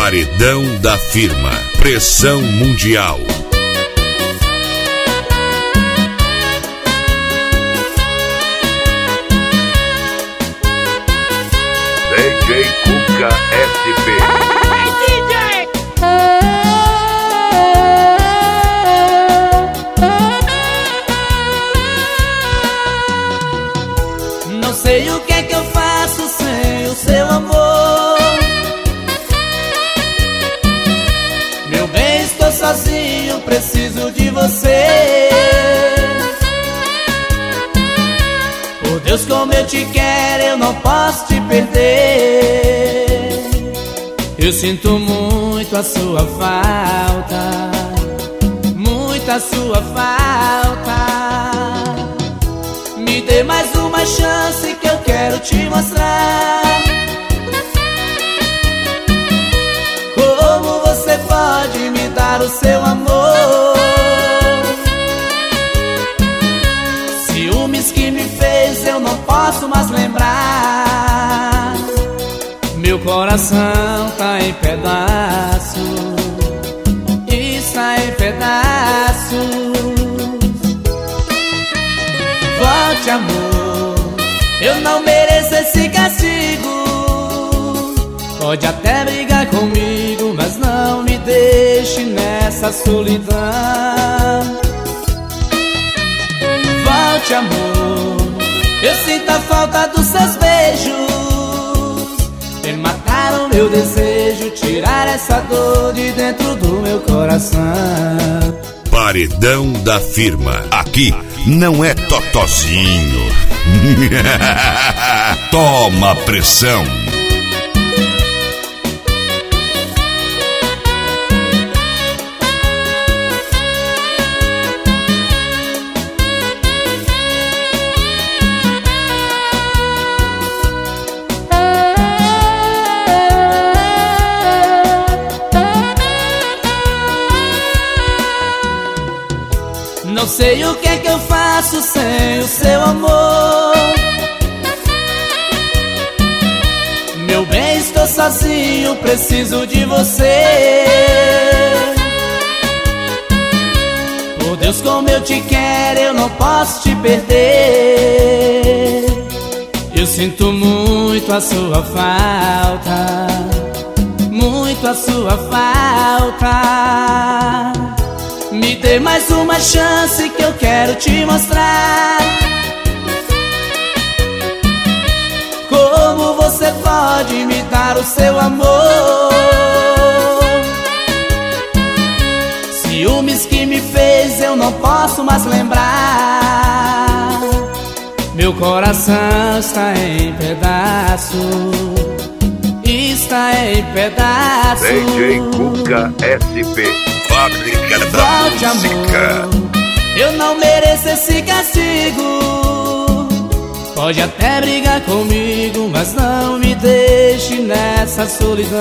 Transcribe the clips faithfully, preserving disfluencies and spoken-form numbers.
Paredão da Firma. Pressão mundial. D J Cuca S P. Hey, D J! Não sei o que é que eu faço sem o seu amor. Meu bem, estou sozinho, preciso de você. Por Deus, como eu te quero, eu não posso te perder. Eu sinto muito a sua falta, muito a sua falta. Me dê mais uma chance que eu quero te mostrar como você pode me dar o seu amor. Ciúmes que me fez eu não posso mais lembrar. Meu coração tá em pedaços, está em pedaços. Volte, amor, eu não mereço esse castigo. Pode até brigar comigo, mas não me deixe nessa solidão. Volte, amor, eu sinto a falta dos seus beijos. Vem matar o meu desejo, tirar essa dor de dentro do meu coração. Paredão da Firma. Aqui não é totozinho. Toma pressão. Não sei o que é que eu faço sem o seu amor. Meu bem, estou sozinho, preciso de você. Por Deus, como eu te quero, eu não posso te perder. Eu sinto muito a sua falta, muito a sua falta. Me dê mais uma chance que eu quero te mostrar como você pode me dar o seu amor. Ciúmes que me fez eu não posso mais lembrar. Meu coração está em pedaços, está em pedaços. D J Cuca S P. Fábrica da Volte, música. amor, eu não mereço esse castigo. Pode até brigar comigo, mas não me deixe nessa solidão.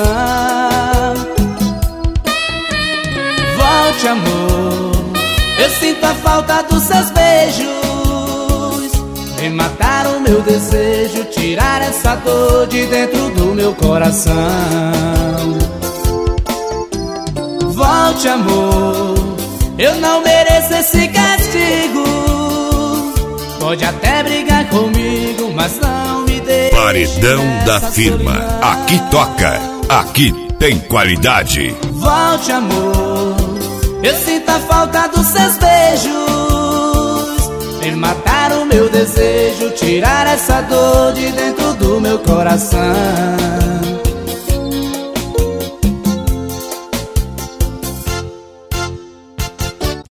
Volte, amor, eu sinto a falta dos seus beijos. Vem matar o meu desejo, tirar essa dor de dentro do meu coração. Volte, amor, eu não mereço esse castigo. Pode até brigar comigo, mas não me deixe. Paredão da Firma. Solidão. Aqui toca, aqui tem qualidade. Volte, amor, eu sinto a falta dos seus beijos. Vem matar o meu desejo, tirar essa dor de dentro do meu coração.